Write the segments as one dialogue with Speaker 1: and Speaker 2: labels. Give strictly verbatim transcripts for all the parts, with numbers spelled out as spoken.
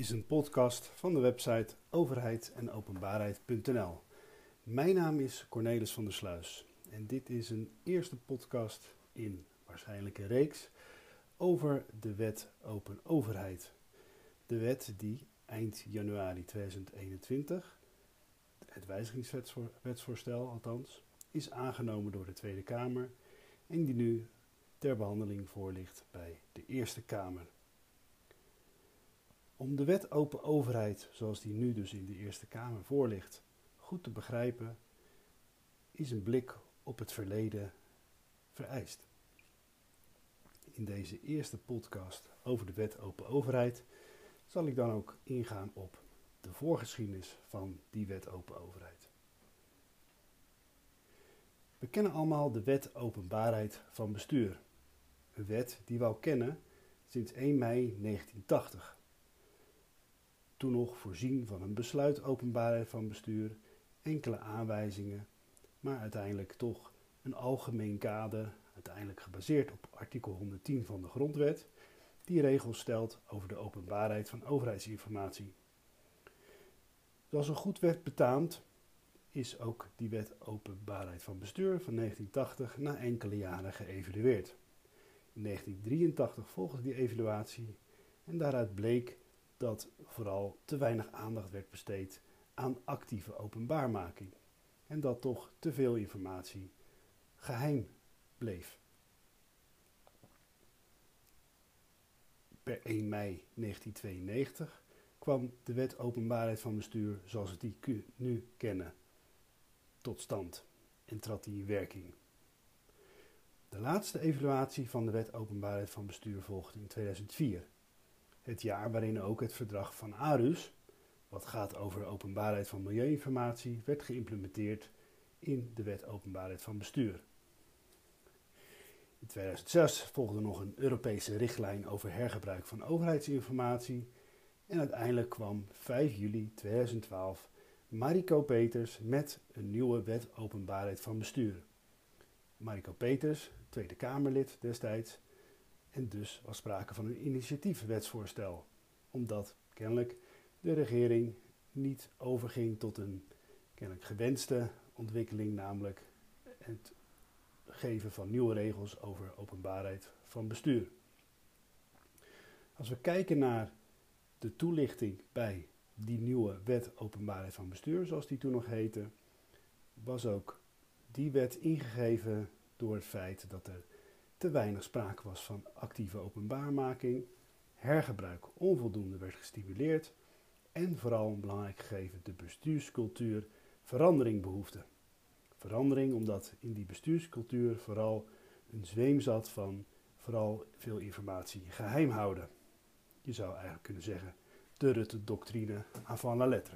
Speaker 1: is een podcast van de website overheid en openbaarheid punt n l. Mijn naam is Cornelis van der Sluis en dit is een eerste podcast in waarschijnlijk een reeks over de wet Open Overheid. De wet die eind januari tweeduizend eenentwintig, het wijzigingswetsvoorstel althans, is aangenomen door de Tweede Kamer en die nu ter behandeling voorligt bij de Eerste Kamer. Om de wet Open Overheid, zoals die nu dus in de Eerste Kamer voorligt, goed te begrijpen, is een blik op het verleden vereist. In deze eerste podcast over de wet Open Overheid zal ik dan ook ingaan op de voorgeschiedenis van die wet Open Overheid. We kennen allemaal de wet Openbaarheid van Bestuur. Een wet die we al kennen sinds één mei negentien tachtig. Toen nog voorzien van een besluit openbaarheid van bestuur, enkele aanwijzingen, maar uiteindelijk toch een algemeen kader, uiteindelijk gebaseerd op artikel honderdtien van de Grondwet, die regels stelt over de openbaarheid van overheidsinformatie. Zoals er goed werd betaamd, is ook die wet Openbaarheid van Bestuur van negentien tachtig na enkele jaren geëvalueerd. In negentien drieëntachtig volgde die evaluatie en daaruit bleek dat vooral te weinig aandacht werd besteed aan actieve openbaarmaking en dat toch te veel informatie geheim bleef. Per één mei negentien tweeënnegentig kwam de wet Openbaarheid van Bestuur zoals we die nu kennen tot stand en trad die in werking. De laatste evaluatie van de wet Openbaarheid van Bestuur volgde in tweeduizend vier. Het jaar waarin ook het verdrag van Aarhus, wat gaat over openbaarheid van milieuinformatie, werd geïmplementeerd in de wet Openbaarheid van Bestuur. In tweeduizend zes volgde nog een Europese richtlijn over hergebruik van overheidsinformatie en uiteindelijk kwam vijf juli tweeduizend twaalf Mariko Peters met een nieuwe wet Openbaarheid van Bestuur. Mariko Peters, Tweede Kamerlid destijds, en dus was sprake van een initiatiefwetsvoorstel, omdat kennelijk de regering niet overging tot een kennelijk gewenste ontwikkeling, namelijk het geven van nieuwe regels over openbaarheid van bestuur. Als we kijken naar de toelichting bij die nieuwe wet Openbaarheid van Bestuur, zoals die toen nog heette, was ook die wet ingegeven door het feit dat er te weinig sprake was van actieve openbaarmaking, hergebruik onvoldoende werd gestimuleerd en vooral een belangrijk gegeven de bestuurscultuur verandering behoefde. Verandering omdat in die bestuurscultuur vooral een zweem zat van vooral veel informatie geheim houden. Je zou eigenlijk kunnen zeggen de Rutte-doctrine avant la lettre.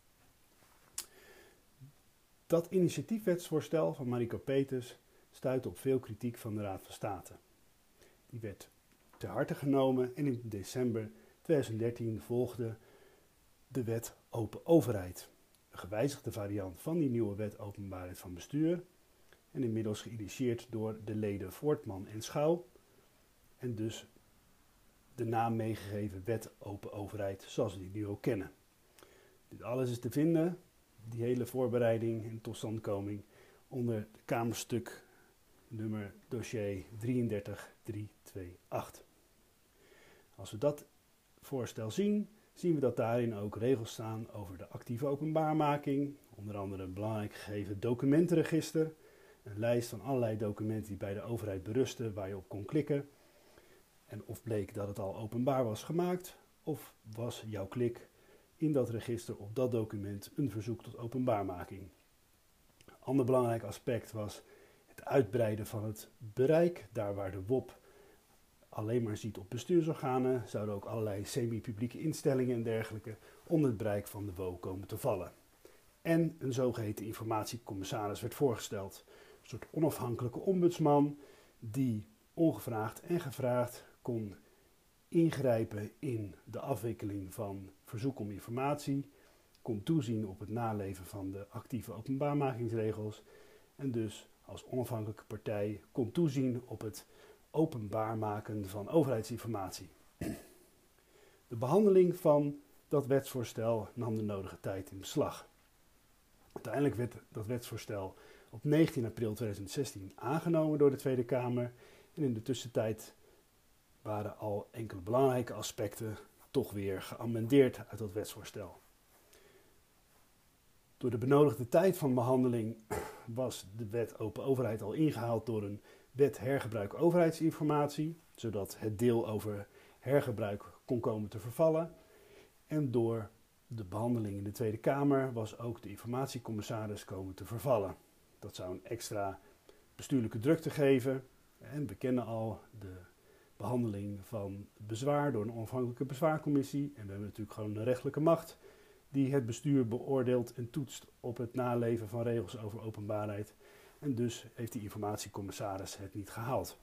Speaker 1: Dat initiatiefwetsvoorstel van Mariko Peters stuitte op veel kritiek van de Raad van State. Die werd ter harte genomen en in december tweeduizend dertien volgde de wet Open Overheid. Een gewijzigde variant van die nieuwe wet Openbaarheid van Bestuur en inmiddels geïnitieerd door de leden Voortman en Schouw en dus de naam meegegeven wet Open Overheid zoals we die nu ook kennen. Dit alles is te vinden, die hele voorbereiding en totstandkoming, onder het Kamerstuk nummer dossier drieëndertig driehonderdtweeëntwintig. Als we dat voorstel zien, zien we dat daarin ook regels staan over de actieve openbaarmaking, onder andere een belangrijk gegeven documentenregister, een lijst van allerlei documenten die bij de overheid berusten waar je op kon klikken. En of bleek dat het al openbaar was gemaakt, of was jouw klik in dat register op dat document een verzoek tot openbaarmaking. Een ander belangrijk aspect was het uitbreiden van het bereik. Daar waar de W O P alleen maar ziet op bestuursorganen, zouden ook allerlei semi-publieke instellingen en dergelijke onder het bereik van de W O komen te vallen. En een zogeheten informatiecommissaris werd voorgesteld. Een soort onafhankelijke ombudsman die ongevraagd en gevraagd kon ingrijpen in de afwikkeling van verzoek om informatie, kon toezien op het naleven van de actieve openbaarmakingsregels en dus als onafhankelijke partij kon toezien op het openbaar maken van overheidsinformatie. De behandeling van Dat wetsvoorstel nam de nodige tijd in beslag. Uiteindelijk werd dat wetsvoorstel op negentien april tweeduizend zestien aangenomen door de Tweede Kamer. En in de tussentijd waren al enkele belangrijke aspecten toch weer geamendeerd uit dat wetsvoorstel. Door de benodigde tijd van behandeling was de wet open overheid al ingehaald door een wet hergebruik overheidsinformatie, zodat het deel over hergebruik kon komen te vervallen. En door de behandeling in de Tweede Kamer was ook de informatiecommissaris komen te vervallen. Dat zou een extra bestuurlijke drukte geven. En we kennen al de behandeling van bezwaar door een onafhankelijke bezwaarcommissie. En we hebben natuurlijk gewoon een rechtelijke macht die het bestuur beoordeelt en toetst op het naleven van regels over openbaarheid. En dus heeft die informatiecommissaris het niet gehaald.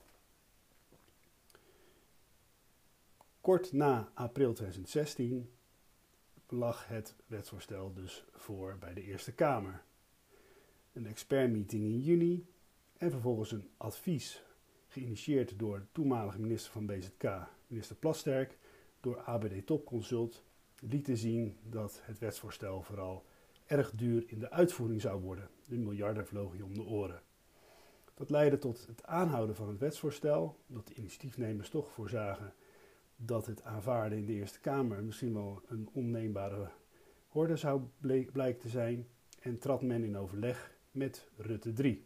Speaker 1: Kort na april tweeduizend zestien lag het wetsvoorstel dus voor bij de Eerste Kamer. Een expertmeeting in juni en vervolgens een advies geïnitieerd door de toenmalige minister van B Z K, minister Plasterk, door A B D Topconsult, lieten zien dat het wetsvoorstel vooral erg duur in de uitvoering zou worden. De miljarden vlogen je om de oren. Dat leidde tot het aanhouden van het wetsvoorstel, dat de initiatiefnemers toch voorzagen dat het aanvaarden in de Eerste Kamer misschien wel een onneembare horde zou blijken te zijn, en trad men in overleg met Rutte drie.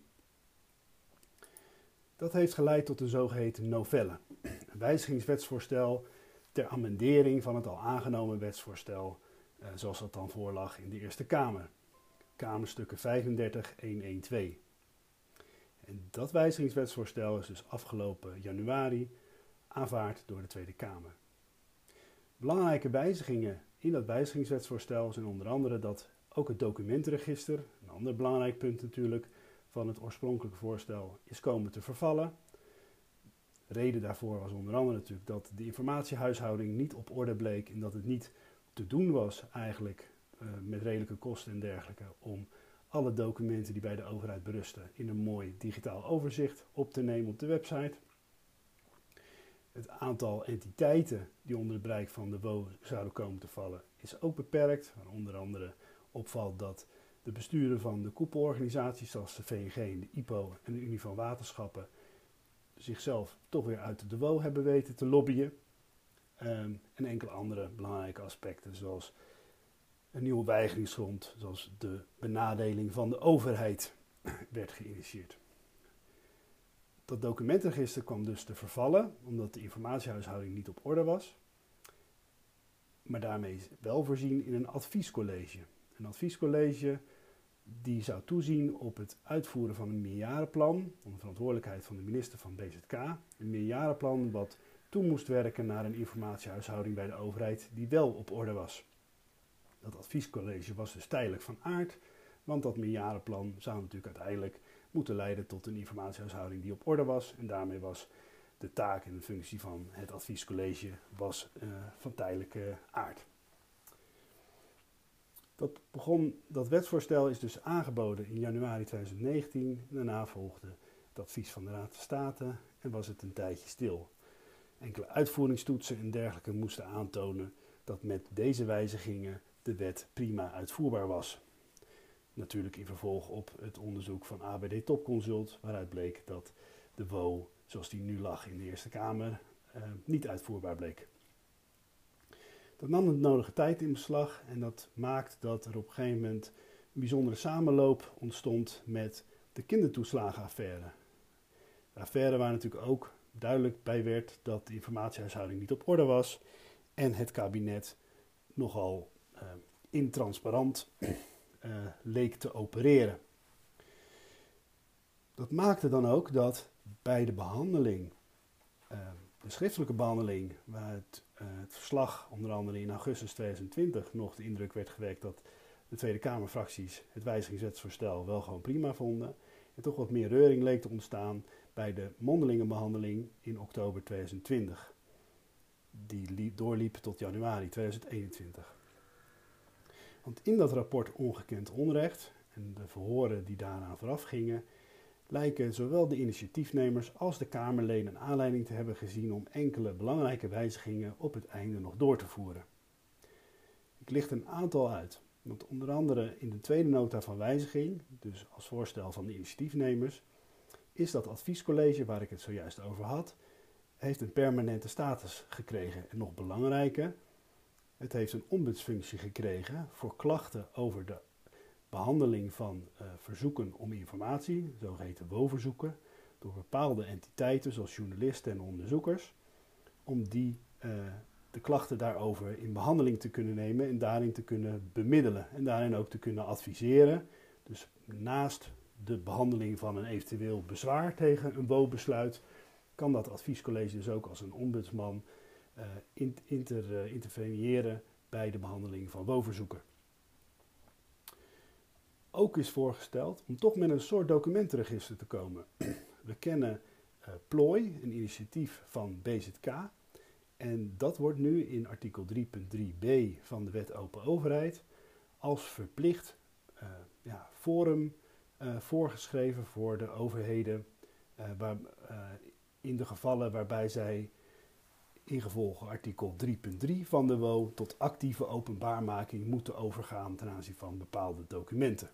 Speaker 1: Dat heeft geleid tot een zogeheten novelle, een wijzigingswetsvoorstel ter amendering van het al aangenomen wetsvoorstel, eh, zoals dat dan voorlag in de Eerste Kamer. Kamerstukken vijfendertig honderdtwaalf. En dat wijzigingswetsvoorstel is dus afgelopen januari aanvaard door de Tweede Kamer. Belangrijke wijzigingen in dat wijzigingswetsvoorstel zijn onder andere dat ook het documentenregister, een ander belangrijk punt natuurlijk, van het oorspronkelijke voorstel is komen te vervallen. Reden daarvoor was onder andere natuurlijk dat de informatiehuishouding niet op orde bleek en dat het niet te doen was eigenlijk uh, met redelijke kosten en dergelijke om alle documenten die bij de overheid berusten in een mooi digitaal overzicht op te nemen op de website. Het aantal entiteiten die onder het bereik van de W O zouden komen te vallen is ook beperkt. Waar onder andere opvalt dat de besturen van de koepelorganisaties zoals de V N G, de I P O en de Unie van Waterschappen zichzelf toch weer uit de W O hebben weten te lobbyen. Um, en enkele andere belangrijke aspecten zoals een nieuwe weigeringsgrond, zoals de benadeling van de overheid, werd geïnitieerd. Dat documentenregister kwam dus te vervallen, omdat de informatiehuishouding niet op orde was. Maar daarmee is wel voorzien in een adviescollege. Een adviescollege die zou toezien op het uitvoeren van een meerjarenplan, onder verantwoordelijkheid van de minister van B Z K. Een meerjarenplan wat toe moest werken naar een informatiehuishouding bij de overheid die wel op orde was. Dat adviescollege was dus tijdelijk van aard, want dat meerjarenplan zou natuurlijk uiteindelijk moeten leiden tot een informatiehuishouding die op orde was. En daarmee was de taak en de functie van het adviescollege was, uh, van tijdelijke aard. Dat, begon, dat wetsvoorstel is dus aangeboden in januari tweeduizend negentien. Daarna volgde het advies van de Raad van State en was het een tijdje stil. Enkele uitvoeringstoetsen en dergelijke moesten aantonen dat met deze wijzigingen de wet prima uitvoerbaar was. Natuurlijk in vervolg op het onderzoek van A B D Topconsult, waaruit bleek dat de W O, zoals die nu lag in de Eerste Kamer, eh, niet uitvoerbaar bleek. Dat nam de nodige tijd in beslag en dat maakt dat er op een gegeven moment een bijzondere samenloop ontstond met de kindertoeslagenaffaire. De affaire waar natuurlijk ook duidelijk bij werd dat de informatiehuishouding niet op orde was en het kabinet nogal uh, intransparant uh, leek te opereren. Dat maakte dan ook dat bij de behandeling, uh, de schriftelijke behandeling, waar het, uh, het verslag onder andere in augustus tweeduizend twintig nog de indruk werd gewekt dat de Tweede Kamerfracties het wijzigingswetsvoorstel wel gewoon prima vonden, en toch wat meer reuring leek te ontstaan bij de mondelinge behandeling in oktober tweeduizend twintig. Die doorliep tot januari tweeduizend eenentwintig. Want in dat rapport Ongekend Onrecht en de verhoren die daaraan vooraf gingen, lijken zowel de initiatiefnemers als de Kamerleden aanleiding te hebben gezien om enkele belangrijke wijzigingen op het einde nog door te voeren. Ik licht een aantal uit. Want onder andere in de tweede nota van wijziging, dus als voorstel van de initiatiefnemers, is dat adviescollege waar ik het zojuist over had, heeft een permanente status gekregen. En nog belangrijker, het heeft een ombudsfunctie gekregen voor klachten over de behandeling van uh, verzoeken om informatie, zogeheten W O-verzoeken, door bepaalde entiteiten zoals journalisten en onderzoekers, om die, uh, de klachten daarover in behandeling te kunnen nemen en daarin te kunnen bemiddelen en daarin ook te kunnen adviseren. Dus naast de behandeling van een eventueel bezwaar tegen een W O-besluit, kan dat adviescollege dus ook als een ombudsman uh, inter, uh, interveneren bij de behandeling van W O-verzoeken. Ook is voorgesteld om toch met een soort documentenregister te komen. We kennen uh, Plooi, een initiatief van B Z K. En dat wordt nu in artikel drie punt drie b van de Wet Open Overheid als verplicht uh, ja, forum uh, voorgeschreven voor de overheden uh, waar, uh, in de gevallen waarbij zij ingevolge artikel drie punt drie van de W O tot actieve openbaarmaking moeten overgaan ten aanzien van bepaalde documenten.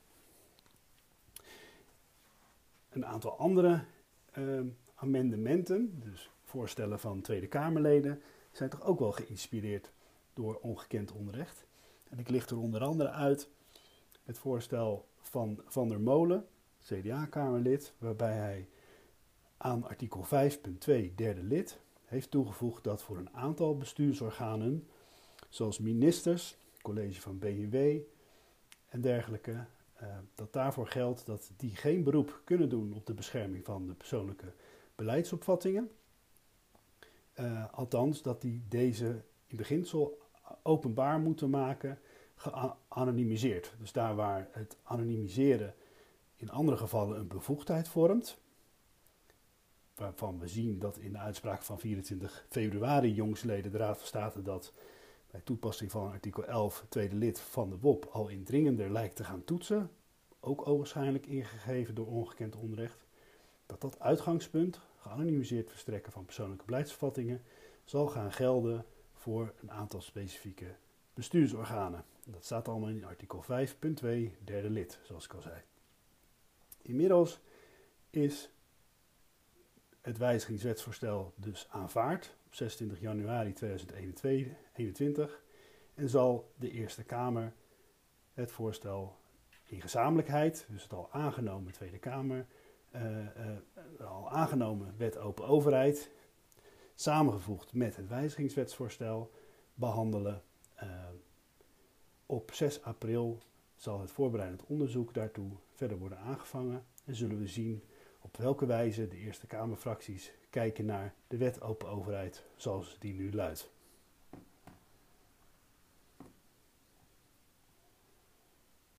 Speaker 1: Een aantal andere uh, amendementen, dus voorstellen van Tweede Kamerleden, zijn toch ook wel geïnspireerd door ongekend onrecht. En ik licht er onder andere uit het voorstel van Van der Molen, C D A-Kamerlid, waarbij hij aan artikel vijf punt twee derde lid heeft toegevoegd dat voor een aantal bestuursorganen, zoals ministers, college van B N W en dergelijke, uh, dat daarvoor geldt dat die geen beroep kunnen doen op de bescherming van de persoonlijke beleidsopvattingen. Uh, althans, dat die deze in beginsel openbaar moeten maken, geanonimiseerd. Dus daar waar het anonimiseren in andere gevallen een bevoegdheid vormt, waarvan we zien dat in de uitspraak van vierentwintig februari jongstleden de Raad van State dat bij toepassing van artikel elf tweede lid van de W O P al indringender lijkt te gaan toetsen, ook ogenschijnlijk ingegeven door ongekend onrecht, dat dat uitgangspunt, geanonimiseerd verstrekken van persoonlijke beleidsopvattingen, zal gaan gelden voor een aantal specifieke bestuursorganen. Dat staat allemaal in artikel vijf punt twee derde lid, zoals ik al zei. Inmiddels is het wijzigingswetsvoorstel dus aanvaard op zesentwintig januari tweeduizend eenentwintig en zal de Eerste Kamer het voorstel in gezamenlijkheid, dus het al aangenomen Tweede Kamer, uh, uh, al aangenomen Wet Open Overheid, samengevoegd met het wijzigingswetsvoorstel, behandelen. Uh, op zes april zal het voorbereidend onderzoek daartoe verder worden aangevangen en zullen we zien op welke wijze de Eerste Kamerfracties kijken naar de Wet Open Overheid zoals die nu luidt.